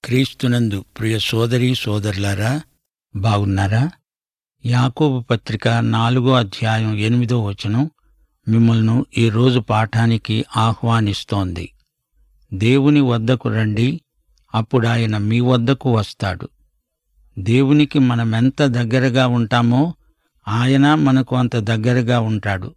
క్రీస్తునందు ప్రియ సోదరీ సోదరులారా, బాగున్నారా? యాకోబు పత్రిక 4వ అధ్యాయం 8వ వచనం మిమ్మల్ని ఈరోజు పాఠానికి ఆహ్వానిస్తోంది. దేవుని వద్దకు రండి, అప్పుడాయన మీ వద్దకు వస్తాడు. దేవునికి మనమెంత దగ్గరగా ఉంటామో ఆయన మనకు అంత దగ్గరగా ఉంటాడు.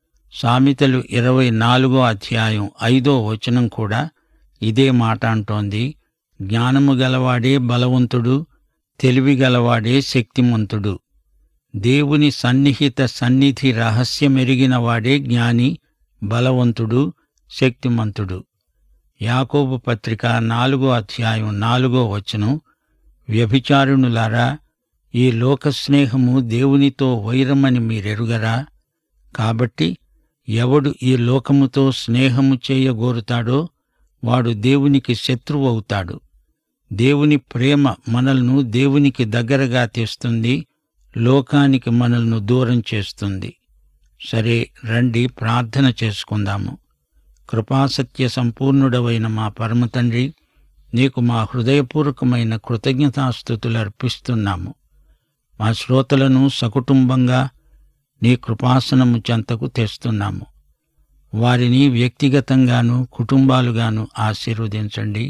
సామెతలు 24వ అధ్యాయం 5వ వచనం కూడా ఇదే మాట అంటోంది. జ్ఞానము గలవాడే బలవంతుడు, తెలివి గలవాడే శక్తిమంతుడు. దేవుని సన్నిహిత సన్నిధి రహస్యమెరిగిన వాడే జ్ఞాని, బలవంతుడు, శక్తిమంతుడు. యాకోబు పత్రిక 4వ అధ్యాయం 4వ వచనం, వ్యభిచారిణులారా, ఈ లోకస్నేహము దేవునితో వైరమని మీరెరుగరా? కాబట్టి ఎవడు ఈ లోకముతో స్నేహము చేయగోరుతాడో వాడు దేవునికి శత్రువవుతాడు. దేవుని ప్రేమ మనల్ని దేవునికి దగ్గరగా తెస్తుంది, లోకానికి మనల్ని దూరం చేస్తుంది. సరే, రండి ప్రార్థన చేసుకుందాము. కృపాసత్య సంపూర్ణుడవైన మా పరమతండ్రి, నీకు మా హృదయపూర్వకమైన కృతజ్ఞతాస్తుతులు అర్పిస్తున్నాము. మా శ్రోతలను సకుటుంబంగా నీ కృపాసనము చెంతకు తెస్తున్నాము. వారిని వ్యక్తిగతంగాను కుటుంబాలుగాను ఆశీర్వదించండి.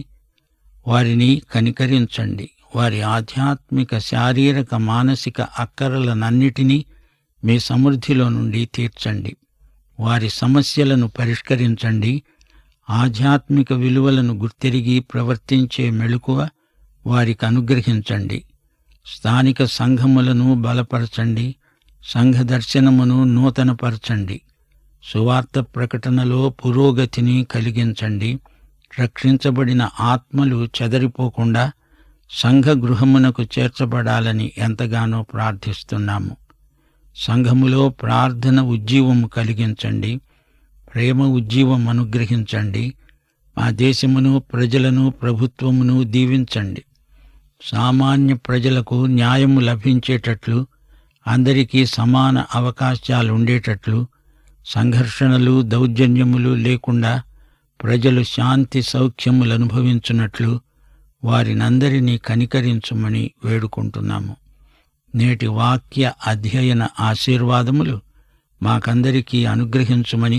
వారిని కనికరించండి. వారి ఆధ్యాత్మిక, శారీరక, మానసిక అక్కరలనన్నిటినీ మీ సమృద్ధిలో నుండి తీర్చండి. వారి సమస్యలను పరిష్కరించండి. ఆధ్యాత్మిక విలువలను గుర్తెరిగి ప్రవర్తించే మెళుకువ వారికి అనుగ్రహించండి. స్థానిక సంఘములను బలపరచండి. సంఘ దర్శనమును నూతనపరచండి. సువార్త ప్రకటనలో పురోగతిని కలిగించండి. రక్షించబడిన ఆత్మలు చెదరిపోకుండా సంఘ గృహమునకు చేర్చబడాలని ఎంతగానో ప్రార్థిస్తున్నాము. సంఘములో ప్రార్థన ఉజ్జీవము కలిగించండి. ప్రేమ ఉజ్జీవం అనుగ్రహించండి. మా దేశమును, ప్రజలను, ప్రభుత్వమును దీవించండి. సామాన్య ప్రజలకు న్యాయము లభించేటట్లు, అందరికీ సమాన అవకాశాలుండేటట్లు, సంఘర్షణలు, దౌర్జన్యములు లేకుండా ప్రజలు శాంతి సౌఖ్యములు అనుభవించున్నట్లు వారినందరినీ కనికరించుమని వేడుకుంటున్నాము. నేటి వాక్య అధ్యయన ఆశీర్వాదములు మాకందరికీ అనుగ్రహించుమని,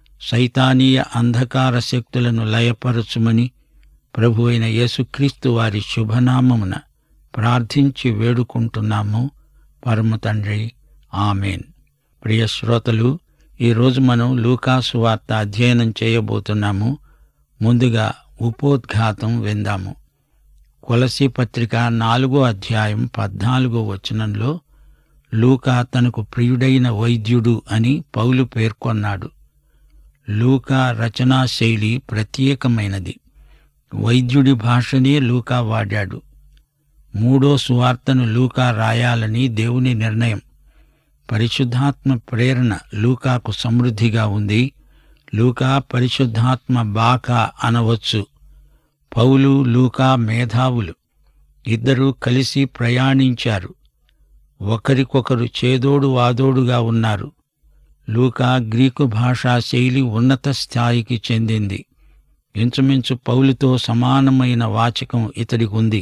సైతానీయ అంధకార శక్తులను లయపరచుమని ప్రభువైన యేసుక్రీస్తు వారి శుభనామమున ప్రార్థించి వేడుకుంటున్నాము పరమ తండ్రి. ఆమెన్. ప్రియ శ్రోతలు, ఈరోజు మనం లూకా సువార్త అధ్యయనం చేయబోతున్నాము. ముందుగా ఉపోద్ఘాతం విందాము. కొలసీ పత్రిక 4వ అధ్యాయం 14వ వచనంలో లూకా తనకు ప్రియుడైన వైద్యుడు అని పౌలు పేర్కొన్నాడు. లూకా రచనా శైలి ప్రత్యేకమైనది. వైద్యుడి భాషనే లూకా వాడాడు. 3వ సువార్తను లూకా రాయాలని దేవుని నిర్ణయం. పరిశుద్ధాత్మ ప్రేరణ లూకాకు సమృద్ధిగా ఉంది. లూకా పరిశుద్ధాత్మ బాక అనవచ్చు. పౌలు, లూకా మేధావులు. ఇద్దరూ కలిసి ప్రయాణించారు. ఒకరికొకరు చేదోడు వాదోడుగా ఉన్నారు. లూకా గ్రీకు భాషా శైలి ఉన్నత స్థాయికి చెందింది. ఇంచుమించు పౌలుతో సమానమైన వాచకం ఇతడికి ఉంది.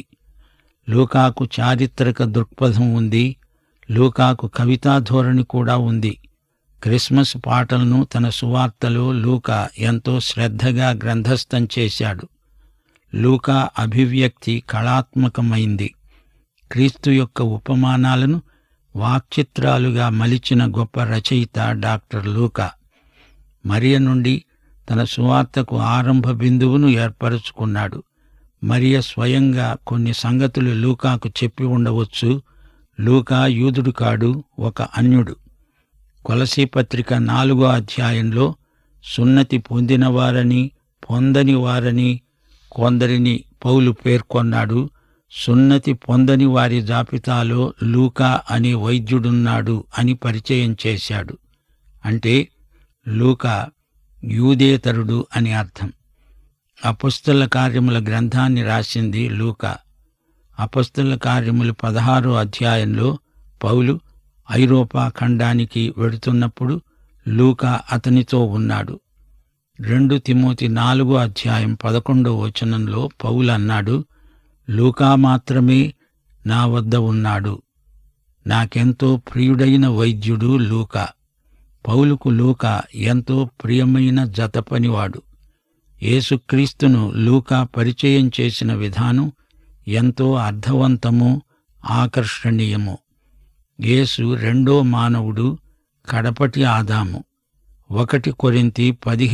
లూకాకు చారిత్రక దృక్పథం ఉంది. లూకాకు కవితా ధోరణి కూడా ఉంది. క్రిస్మస్ పాటలను తన సువార్తలో లూకా ఎంతో శ్రద్ధగా గ్రంథస్థం చేశాడు. లూకా అభివ్యక్తి కళాత్మకమైంది. క్రీస్తు యొక్క ఉపమానాలను వాక్చిత్రాలుగా మలిచిన గొప్ప రచయిత డాక్టర్ లూకా. మరియ నుండి తన సువార్తకు ఆరంభ బిందువును ఏర్పరచుకున్నాడు. మరియ స్వయంగా కొన్ని సంగతులు లూకాకు చెప్పి ఉండవచ్చు. లూకా యూదుడు కాడు, ఒక అన్యుడు. కొలసీ పత్రిక 4వ అధ్యాయంలో సున్నతి పొందినవారని, పొందని వారని కొందరిని పౌలు పేర్కొన్నాడు. సున్నతి పొందని వారి జాబితాలో లూకా అనే వైద్యుడున్నాడు అని పరిచయం చేశాడు. అంటే లూకా యూదేతరుడు అని అర్థం. అపొస్తలుల కార్యముల గ్రంథాన్ని రాసింది లూకా. అపొస్తలుల కార్యములు 16వ అధ్యాయంలో పౌలు ఐరోపా ఖండానికి వెడుతున్నప్పుడు లూకా అతనితో ఉన్నాడు. 2 తిమోతి 4వ అధ్యాయం 11వ వచనంలో పౌలు అన్నాడు, లూకా మాత్రమే నా వద్ద ఉన్నాడు. నాకెంతో ప్రియుడైన వైద్యుడు లూకా. పౌలుకు లూకా ఎంతో ప్రియమైన జతపనివాడు. యేసుక్రీస్తును లూకా పరిచయం చేసిన విధానం ఎంతో అర్థవంతమో ఆకర్షణీయమో. యేసు రెండో మానవుడు, కడపటి ఆదాము. 1 కొరింథీ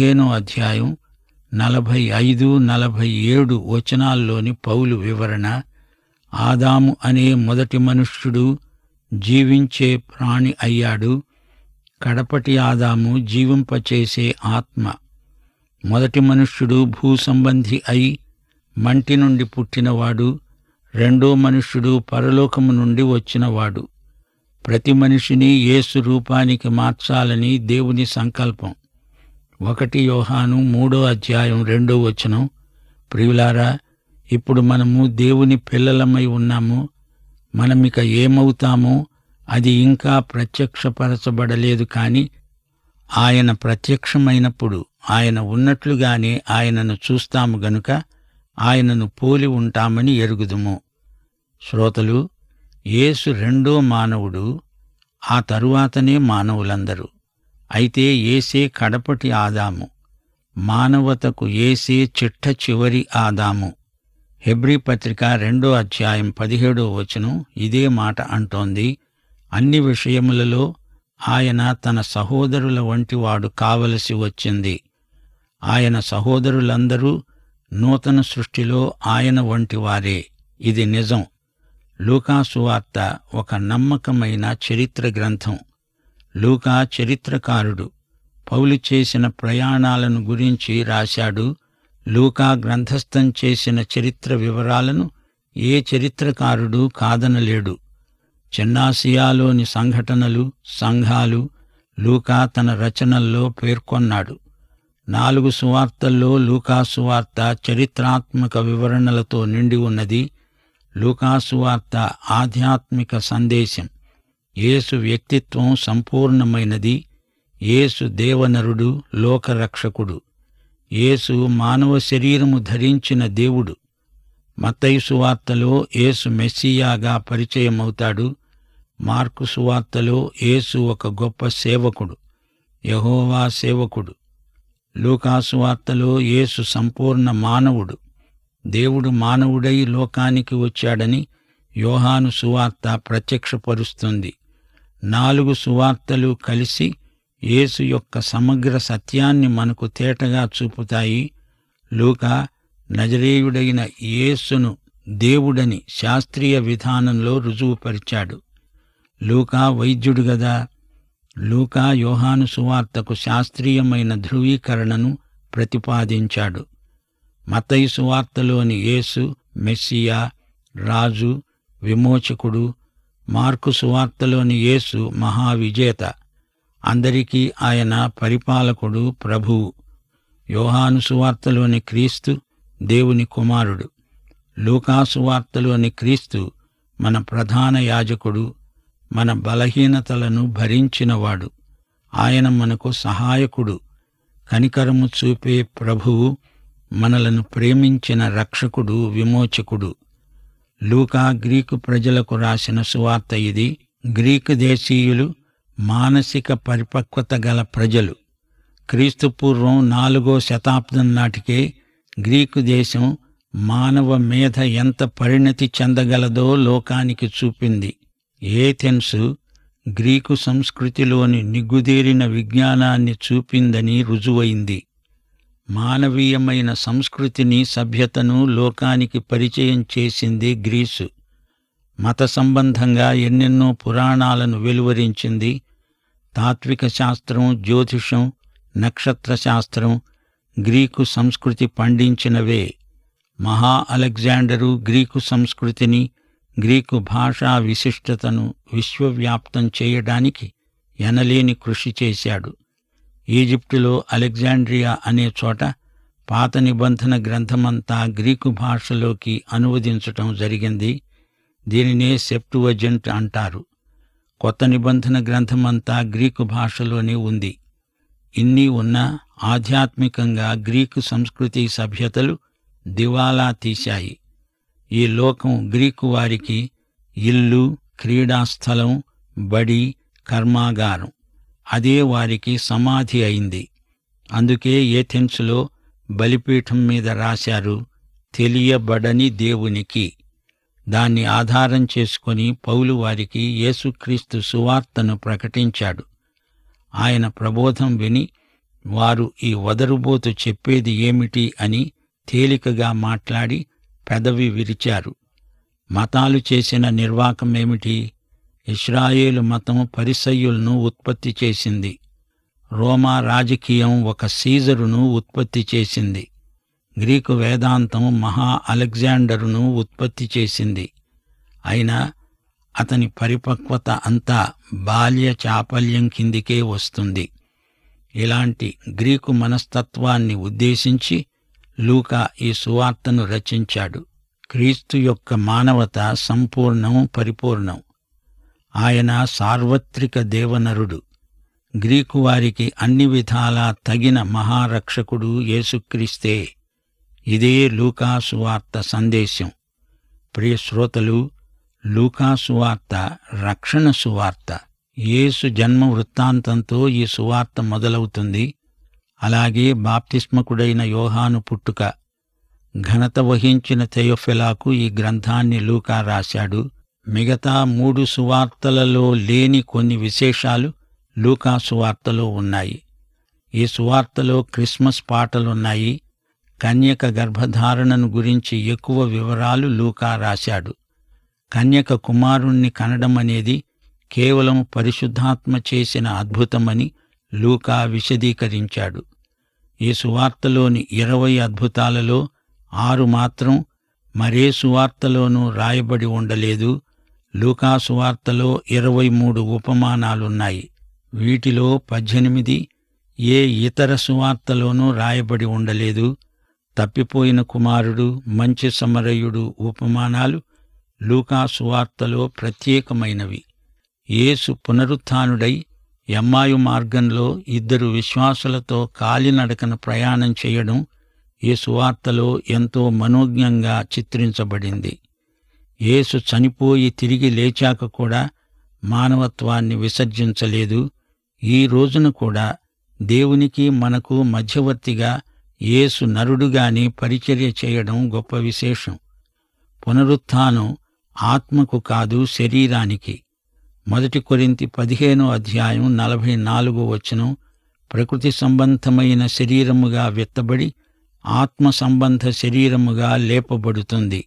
15:45-47 వచనాల్లోని పౌలు వివరణ, ఆదాము అనే మొదటి మనుష్యుడు జీవించే ప్రాణి అయ్యాడు. కడపటి ఆదాము జీవింపచేసే ఆత్మ. మొదటి మనుష్యుడు భూసంబంధి అయి మంటి నుండి పుట్టినవాడు. రెండో మనుష్యుడు పరలోకము నుండి వచ్చినవాడు. ప్రతి మనిషిని యేసు రూపానికి మార్చాలని దేవుని సంకల్పం. 1 యోహాను 3:2 ప్రియులారా, ఇప్పుడు మనము దేవుని పిల్లలమై ఉన్నాము. మనమిక ఏమవుతామో అది ఇంకా ప్రత్యక్షపరచబడలేదు. కాని ఆయన ప్రత్యక్షమైనప్పుడు ఆయన ఉన్నట్లుగానే ఆయనను చూస్తాము గనుక ఆయనను పోలి ఉంటామని ఎరుగుదుము. శ్రోతలు, యేసు రెండో మానవుడు, ఆ తరువాతనే మానవులందరూ. అయితే యేసే కడపటి ఆదాము. మానవతకు యేసే చిట్ట చివరి ఆదాము. హెబ్రీ పత్రిక 2:17 ఇదే మాట అంటోంది. అన్ని విషయములలో ఆయన తన సహోదరుల వంటివాడు కావలసి వచ్చింది. ఆయన సహోదరులందరూ నూతన సృష్టిలో ఆయన వంటివారే. ఇది నిజం. లూకా సువార్త ఒక నమ్మకమైన చరిత్ర గ్రంథం. లూకా చరిత్రకారుడు. పౌలు చేసిన ప్రయాణాలను గురించి రాశాడు. లూకా గ్రంథస్థం చేసిన చరిత్ర వివరాలను ఏ చరిత్రకారుడు కాదనలేడు. చిన్నాసియాలోని సంఘటనలు, సంఘాలు లూకా తన రచనల్లో పేర్కొన్నాడు. 4 సువార్తల్లో లూకా సువార్త చరిత్రాత్మక వివరణలతో నిండి ఉన్నది. లూకా సువార్త ఆధ్యాత్మిక సందేశం. యేసు వ్యక్తిత్వం సంపూర్ణమైనది. యేసు దేవనరుడు, లోకరక్షకుడు. యేసు మానవ శరీరము ధరించిన దేవుడు. మత్తయి సువార్తలో యేసు మెస్సియాగా పరిచయమవుతాడు. మార్కు సువార్తలో యేసు ఒక గొప్ప సేవకుడు, యెహోవా సేవకుడు. లూకా సువార్తలో యేసు సంపూర్ణ మానవుడు. దేవుడు మానవుడై లోకానికి వచ్చాడని యోహాను సువార్త ప్రత్యక్షపరుస్తుంది. 4 సువార్తలు కలిసి యేసు యొక్క సమగ్ర సత్యాన్ని మనకు తేటగా చూపుతాయి. లూకా నజరేయుడైన యేసును దేవుడని శాస్త్రీయ విధానంలో రుజువుపరిచాడు. లూకా వైద్యుడు గదా. లూకా యోహాను సువార్తకు శాస్త్రీయమైన ధృవీకరణను ప్రతిపాదించాడు. మత్తయి సువార్తలోని యేసు మెస్సియా, రాజు, విమోచకుడు. మార్కు సువార్తలోని యేసు మహావిజేత. అందరికీ ఆయన పరిపాలకుడు, ప్రభువు. యోహాను సువార్తలోని క్రీస్తు దేవుని కుమారుడు. లూకా సువార్తలోని క్రీస్తు మన ప్రధాన యాజకుడు, మన బలహీనతలను భరించినవాడు. ఆయన మనకు సహాయకుడు, కనికరము చూపే ప్రభువు, మనలను ప్రేమించిన రక్షకుడు, విమోచకుడు. లూకా గ్రీకు ప్రజలకు రాసిన సువార్త ఇది. గ్రీకు దేశీయులు మానసిక పరిపక్వత గల ప్రజలు. క్రీస్తుపూర్వం 4వ శతాబ్దం నాటికే గ్రీకు దేశం మానవ మేధ ఎంత పరిణతి చెందగలదో లోకానికి చూపింది. ఏథెన్సు గ్రీకు సంస్కృతిలోని నిగ్గుదేరిన విజ్ఞానాన్ని చూపిందని రుజువైంది. మానవీయమైన సంస్కృతిని, సభ్యతను లోకానికి పరిచయం చేసింది గ్రీసు. మత సంబంధంగా ఎన్నెన్నో పురాణాలను వెలువరించింది. తాత్విక శాస్త్రం, జ్యోతిషం, నక్షత్ర శాస్త్రం గ్రీకు సంస్కృతి పండించినవే. మహా అలెగ్జాండరు గ్రీకు సంస్కృతిని, గ్రీకు భాషా విశిష్టతను విశ్వవ్యాప్తం చేయడానికి ఎనలేని కృషి చేశాడు. ఈజిప్టులో అలెగ్జాండ్రియా అనే చోట పాత నిబంధన గ్రంథమంతా గ్రీకు భాషలోకి అనువదించటం జరిగింది. దీనినే సెప్టువజెంట్ అంటారు. కొత్త నిబంధన గ్రంథమంతా గ్రీకు భాషలోనే ఉంది. ఇన్ని ఉన్నా ఆధ్యాత్మికంగా గ్రీకు సంస్కృతి, సభ్యతలు దివాలా తీశాయి. ఈ లోకం గ్రీకు వారికి ఇల్లు, క్రీడాస్థలం, బడి, కర్మాగారం. అదే వారికి సమాధి అయింది. అందుకే ఏథెన్సులో బలిపీఠం మీద రాశారు, తెలియబడని దేవునికి. దాన్ని ఆధారం చేసుకొని పౌలు వారికి యేసుక్రీస్తు సువార్తను ప్రకటించాడు. ఆయన ప్రబోధం విని వారు ఈ వదరుబోతు చెప్పేది ఏమిటి అని తేలికగా మాట్లాడి పెదవి విరిచారు. మతాలు చేసిన నిర్వాకమేమిటి? ఇశ్రాయేలు మతం పరిసయ్యులను ఉత్పత్తి చేసింది. రోమా రాజకీయం ఒక సీజరును ఉత్పత్తి చేసింది. గ్రీకు వేదాంతం మహా అలెగ్జాండరును ఉత్పత్తి చేసింది. అయినా అతని పరిపక్వత అంతా బాల్య చాపల్యం కిందికే వస్తుంది. ఇలాంటి గ్రీకు మనస్తత్వాన్ని ఉద్దేశించి లూకా ఈ సువార్తను రచించాడు. క్రీస్తు యొక్క మానవత సంపూర్ణం, పరిపూర్ణం. ఆయన సార్వత్రిక దేవనరుడు. గ్రీకు వారికి అన్ని విధాలా తగిన మహారక్షకుడు యేసుక్రీస్తే. ఇదే లూకా సువార్త సందేశం. ప్రియ శ్రోతలు, లూకా సువార్త రక్షణ సువార్త. యేసు జన్మ వృత్తాంతంతో ఈ సువార్త మొదలవుతుంది. అలాగే బాప్తిస్మకుడైన యోహాను పుట్టుక. ఘనత వహించిన తెయోఫిలాకు ఈ గ్రంథాన్ని లూకా రాశాడు. మిగతా 3 సువార్తలలో లేని కొన్ని విశేషాలు లూకా సువార్తలో ఉన్నాయి. ఈ సువార్తలో క్రిస్మస్ పాటలున్నాయి. కన్యక గర్భధారణను గురించి ఎక్కువ వివరాలు లూకా రాశాడు. కన్యక కుమారుణ్ణి కనడమనేది కేవలం పరిశుద్ధాత్మ చేసిన అద్భుతమని లూకా విశదీకరించాడు. ఈ సువార్తలోని 20 అద్భుతాలలో 6 మాత్రం మరే సువార్తలోనూ రాయబడి ఉండలేదు. లూకా సువార్తలో 23 ఉపమానాలున్నాయి. వీటిలో 18 ఏ ఇతర సువార్తలోనూ రాయబడి ఉండలేదు. తప్పిపోయిన కుమారుడు, మంచి సమరయుడు ఉపమానాలు లూకా సువార్తలో ప్రత్యేకమైనవి. యేసు పునరుత్థానుడై ఎమ్మాయు మార్గంలో 2 విశ్వాసులతో కాలినడకన ప్రయాణం చేయడం ఈ సువార్తలో ఎంతో మనోజ్ఞంగా చిత్రించబడింది. యేసు చనిపోయి తిరిగి లేచాక కూడా మానవత్వాన్ని విసర్జించలేదు. ఈ రోజున కూడా దేవునికి మనకు మధ్యవర్తిగా యేసు నరుడుగాని పరిచర్య చేయడం గొప్ప విశేషం. పునరుత్థానం ఆత్మకు కాదు, శరీరానికి. 1 కొరింథీ 15:44 ప్రకృతి సంబంధమైన శరీరముగా విత్తబడి ఆత్మ సంబంధ శరీరముగా లేపబడుతుంది.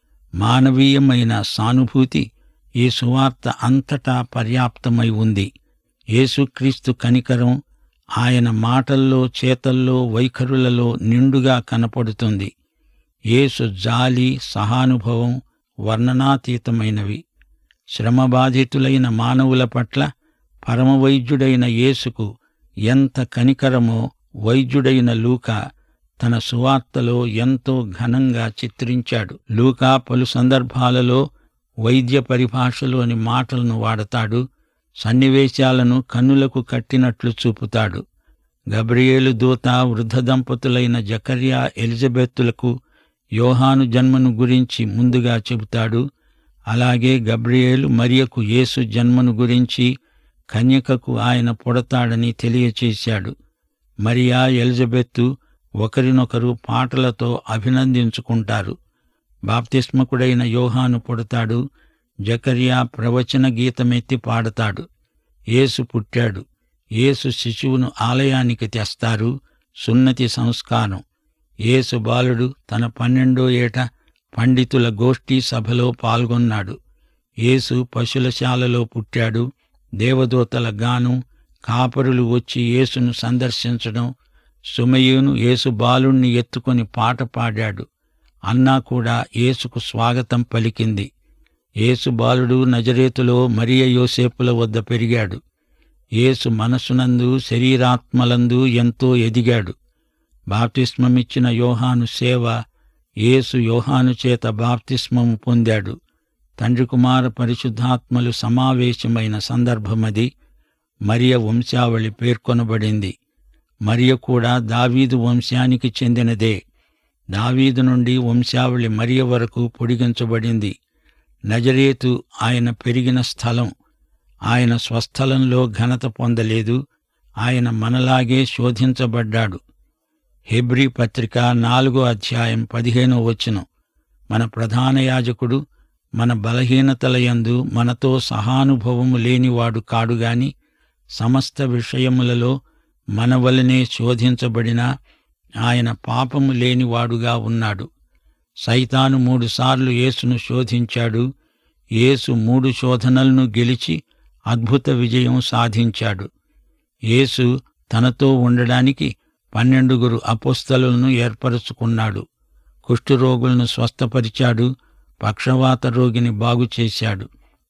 మానవీయమైన సానుభూతి ఈ సువార్త అంతటా పర్యాప్తమై ఉంది. యేసుక్రీస్తు కనికరం ఆయన మాటల్లో, చేతల్లో, వైఖరులలో నిండుగా కనపడుతుంది. యేసు జాలి, సహానుభవం వర్ణనాతీతమైనవి. శ్రమబాధితులైన మానవుల పట్ల పరమవైద్యుడైన యేసుకు ఎంత కనికరమో వైద్యుడైన లూకా తన సువార్తలో ఎంతో ఘనంగా చిత్రించాడు. లూకా పలు సందర్భాలలో వైద్య పరిభాషలోని మాటలను వాడతాడు. సన్నివేశాలను కన్నులకు కట్టినట్లు చూపుతాడు. గబ్రియేలు దూత వృద్ధ దంపతులైన జకర్యా, ఎలిజబెత్తులకు యోహాను జన్మను గురించి ముందుగా చెబుతాడు. అలాగే గబ్రియేలు మరియకు యేసు జన్మను గురించి, కన్యకకు ఆయన పుడతాడని తెలియచేశాడు. మరియా, ఎలిజబెత్తు ఒకరినొకరు పాటలతో అభినందించుకుంటారు. బాప్తిస్మకుడైన యోహాను పుడతాడు. జకర్యా ప్రవచన గీతమెత్తి పాడతాడు. యేసు పుట్టాడు. యేసు శిశువును ఆలయానికి తెస్తారు. సున్నతి సంస్కారం. యేసు బాలుడు తన 12వ ఏట పండితుల గోష్ఠీ సభలో పాల్గొన్నాడు. యేసు పశులశాలలో పుట్టాడు. దేవదూతల గానం, కాపరులు వచ్చి యేసును సందర్శించడం, సుమయోను యేసు బాలుణ్ణి ఎత్తుకొని పాట పాడాడు. అన్నా కూడా యేసుకు స్వాగతం పలికింది. యేసు బాలుడు నజరేతులో మరియ యోసేపుల వద్ద పెరిగాడు. యేసు మనస్సునందు, శరీరాత్మలందు ఎంతో ఎదిగాడు. బాప్తిస్మమిచ్చిన యోహాను సేవ. యేసు యోహాను చేత బాప్తిస్మము పొందాడు. తండ్రి కుమార పరిశుద్ధాత్మలు సమావేశమైన సందర్భమది. మరియ వంశావళి పేర్కొనబడింది. మరియ కూడా దావీదు వంశానికి చెందినదే. దావీదు నుండి వంశావళి మరియ వరకు పొడిగించబడింది. నజరేతు ఆయన పెరిగిన స్థలం. ఆయన స్వస్థలంలో ఘనత పొందలేదు. ఆయన మనలాగే శోధించబడ్డాడు. హెబ్రీ పత్రిక 4వ అధ్యాయం 15వ వచనం. మన ప్రధాన యాజకుడు మన బలహీనతల యందు మనతో సహానుభవము లేనివాడు కాడుగాని సమస్త విషయములలో మన వలనే శోధించబడినా ఆయన పాపము లేనివాడుగా ఉన్నాడు. సైతాను 3 సార్లు యేసును శోధించాడు. యేసు 3 శోధనలను గెలిచి అద్భుత విజయం సాధించాడు. యేసు తనతో ఉండడానికి 12 అపోస్తలులను ఏర్పరచుకున్నాడు. కుష్ఠరోగులను స్వస్థపరిచాడు. పక్షవాత రోగిని బాగుచేశాడు.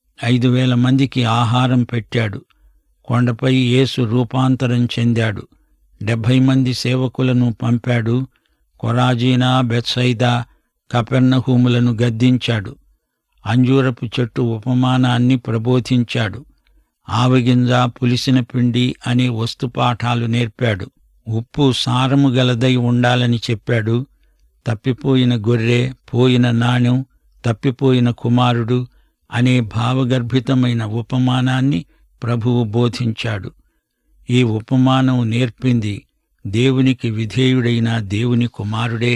5,000 మందికి ఆహారం పెట్టాడు. కొండపై యేసు రూపాంతరం చెందాడు. 70 మంది సేవకులను పంపాడు. కొరాజీనా, బెత్సైదా, కపెర్నహూములను గద్దించాడు. అంజూరపు చెట్టు ఉపమానాన్ని ప్రబోధించాడు. ఆవగింజ, పులిసిన పిండి అనే వస్తుపాఠాలు నేర్పాడు. ఉప్పు సారము గలదై ఉండాలని చెప్పాడు. తప్పిపోయిన గొర్రె, పోయిన నాణెం, తప్పిపోయిన కుమారుడు అనే భావగర్భితమైన ఉపమానాన్ని ప్రభువు బోధించాడు. ఈ ఉపమానం నేర్పింది దేవునికి విధేయుడైన దేవుని కుమారుడే.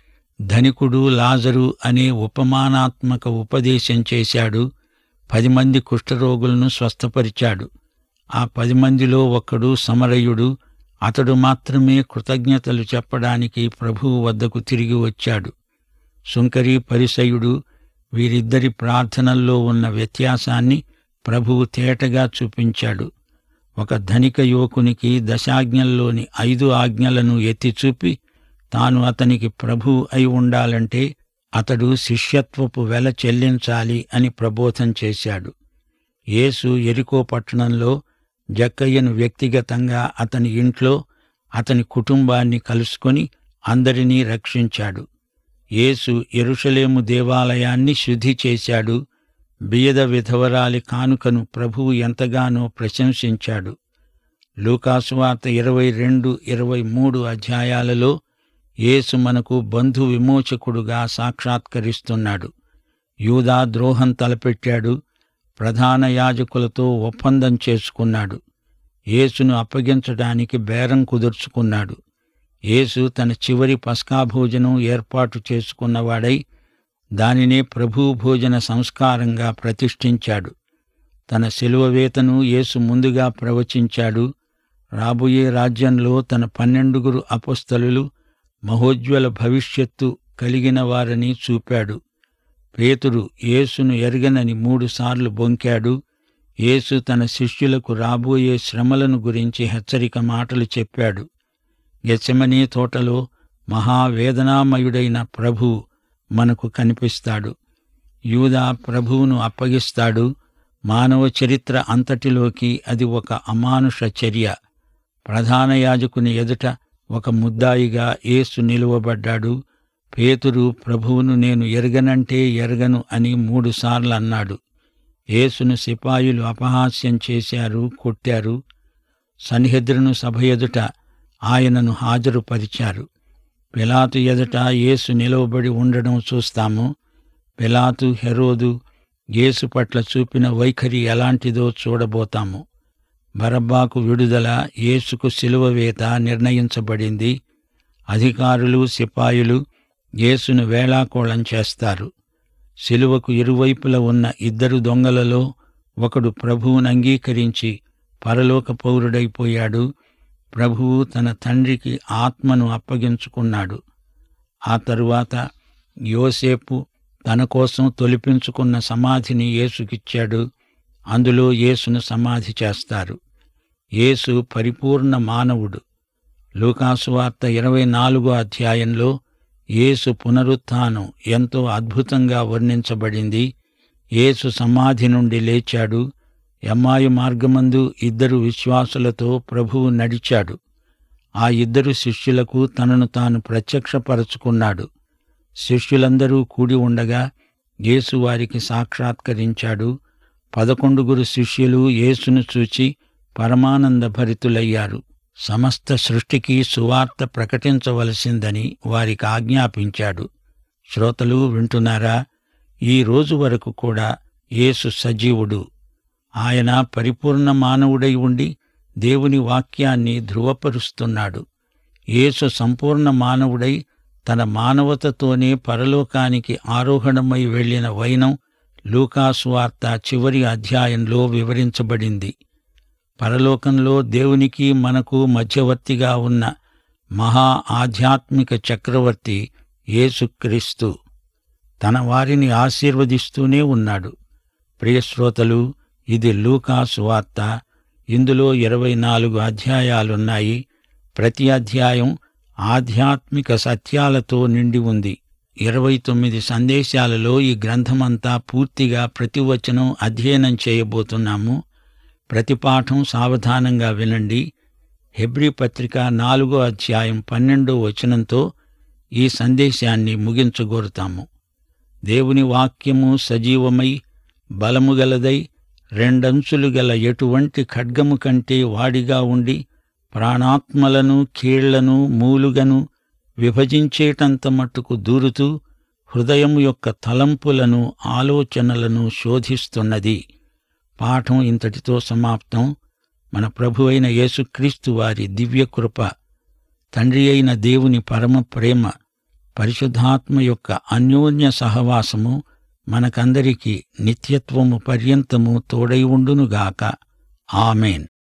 ధనికుడు, లాజరు అనే ఉపమానాత్మక ఉపదేశం చేశాడు. 10 మంది కుష్ఠరోగులను స్వస్థపరిచాడు. ఆ 10 మందిలో ఒకడు సమరయుడు. అతడు మాత్రమే కృతజ్ఞతలు చెప్పడానికి ప్రభువు వద్దకు తిరిగి వచ్చాడు. సుంకరీ, పరిసయుడు వీరిద్దరి ప్రార్థనల్లో ఉన్న వ్యత్యాసాన్ని ప్రభువు తేటగా చూపించాడు. ఒక ధనిక యువకునికి 10 ఆజ్ఞల్లోని 5 ఆజ్ఞలను ఎత్తిచూపి తాను అతనికి ప్రభువు అయి ఉండాలంటే అతడు శిష్యత్వపు వెల చెల్లించాలి అని ప్రబోధం చేశాడు. యేసు యెరికో పట్టణంలో జక్కయ్యను వ్యక్తిగతంగా అతని ఇంట్లో అతని కుటుంబాన్ని కలుసుకొని అందరినీ రక్షించాడు. యేసు యెరూషలేము దేవాలయాన్ని శుద్ధి చేశాడు. బియద విధవరాలి కానుకను ప్రభువు ఎంతగానో ప్రశంసించాడు. లూకాసు వార్త 22, 23 అధ్యాయాలలో యేసు మనకు బంధు విమోచకుడుగా సాక్షాత్కరిస్తున్నాడు. యూదా ద్రోహం తలపెట్టాడు. ప్రధాన యాజకులతో ఒప్పందం చేసుకున్నాడు. యేసును అప్పగించడానికి బేరం కుదుర్చుకున్నాడు. యేసు తన చివరి పస్కాభోజనం ఏర్పాటు చేసుకున్నవాడై దానినే ప్రభువు భోజన సంస్కారంగా ప్రతిష్ఠించాడు. తన శిలువ వేతను యేసు ముందుగా ప్రవచించాడు. రాబోయే రాజ్యంలో తన 12 అపోస్తలులు మహోజ్వల భవిష్యత్తు కలిగిన వారని చూపాడు. పేతురు యేసును ఎరగనని 3 సార్లు బొంకాడు. యేసు తన శిష్యులకు రాబోయే శ్రమలను గురించి హెచ్చరిక మాటలు చెప్పాడు. గెత్సెమనీ తోటలో మహావేదనామయుడైన ప్రభువు మనకు కనిపిస్తాడు. యూదా ప్రభువును అప్పగిస్తాడు. మానవ చరిత్ర అంతటిలోకి అది ఒక అమానుష చర్య. ప్రధాన యాజకుని ఎదుట ఒక ముద్దాయిగా యేసు నిలువబడ్డాడు. పేతురు ప్రభువును నేను ఎరగనంటే ఎరగను అని 3 సార్లు అన్నాడు. యేసును సిపాయిలు అపహాస్యం చేశారు, కొట్టారు. సన్హెద్రిను సభ ఎదుట ఆయనను హాజరుపరిచారు. పిలాతు ఎదుట యేసు నిలవబడి ఉండడం చూస్తాము. పిలాతు, హెరోదు యేసు పట్ల చూపిన వైఖరి ఎలాంటిదో చూడబోతాము. బరబ్బాకు విడుదల, యేసుకు శిలువ వేత నిర్ణయించబడింది. అధికారులు, సిపాయిలు యేసును వేళాకోళం చేస్తారు. శిలువకు ఇరువైపుల ఉన్న 2 దొంగలలో ఒకడు ప్రభువును అంగీకరించి పరలోక పౌరుడైపోయాడు. ప్రభువు తన తండ్రికి ఆత్మను అప్పగించుకున్నాడు. ఆ తరువాత యోసేపు తన కోసం తొలిపించుకున్న సమాధిని యేసుకిచ్చాడు. అందులో యేసును సమాధి చేస్తారు. యేసు పరిపూర్ణ మానవుడు. లూకాసు వార్త 24వ అధ్యాయంలో యేసు పునరుత్థానం ఎంతో అద్భుతంగా వర్ణించబడింది. యేసు సమాధి నుండి లేచాడు. ఎమ్మాయి మార్గమందు 2 విశ్వాసులతో ప్రభువు నడిచాడు. ఆ 2 శిష్యులకు తనను తాను ప్రత్యక్షపరచుకున్నాడు. శిష్యులందరూ కూడి ఉండగా యేసు వారికి సాక్షాత్కరించాడు. 11 శిష్యులు యేసును చూచి పరమానంద భరితులయ్యారు. సమస్త సృష్టికి సువార్త ప్రకటించవలసిందని వారికి ఆజ్ఞాపించాడు. శ్రోతలు వింటున్నారా? ఈ రోజు వరకు కూడా యేసు సజీవుడు. ఆయన పరిపూర్ణ మానవుడై ఉండి దేవుని వాక్యాన్ని ధృవపరుస్తున్నాడు. యేసు సంపూర్ణ మానవుడై తన మానవతతోనే పరలోకానికి ఆరోహణమై వెళ్లిన వైనం లూకాసు వార్త చివరి అధ్యాయంలో వివరించబడింది. పరలోకంలో దేవునికి మనకు మధ్యవర్తిగా ఉన్న మహా ఆధ్యాత్మిక చక్రవర్తి యేసుక్రీస్తు తన వారిని ఆశీర్వదిస్తూనే ఉన్నాడు. ప్రియశ్రోతలు, ఇది లూకాసు వార్త. ఇందులో 24 అధ్యాయాలున్నాయి. ప్రతి అధ్యాయం ఆధ్యాత్మిక సత్యాలతో నిండి ఉంది. 29 సందేశాలలో ఈ గ్రంథమంతా పూర్తిగా ప్రతి వచనం అధ్యయనం చేయబోతున్నాము. ప్రతి పాఠం సావధానంగా వినండి. హెబ్రీ పత్రిక 4వ అధ్యాయం 12వ వచనంతో ఈ సందేశాన్ని ముగించగోరుతాము. దేవుని వాక్యము సజీవమై బలముగలదై రెండంచులు గల ఎటువంటి ఖడ్గము కంటే వాడిగా ఉండి ప్రాణాత్మలను కీళ్లను మూలుగను విభజించేటంత మట్టుకు దూరుతూ హృదయము యొక్క తలంపులను ఆలోచనలను శోధిస్తున్నది. పాఠం ఇంతటితో సమాప్తం. మన ప్రభువైన యేసుక్రీస్తు వారి దివ్యకృప, తండ్రి అయిన దేవుని పరమ ప్రేమ, పరిశుద్ధాత్మ యొక్క అన్యోన్య సహవాసము మనకందరికీ నిత్యత్వము పర్యంతము తోడై ఉండునుగాక. ఆమేన్.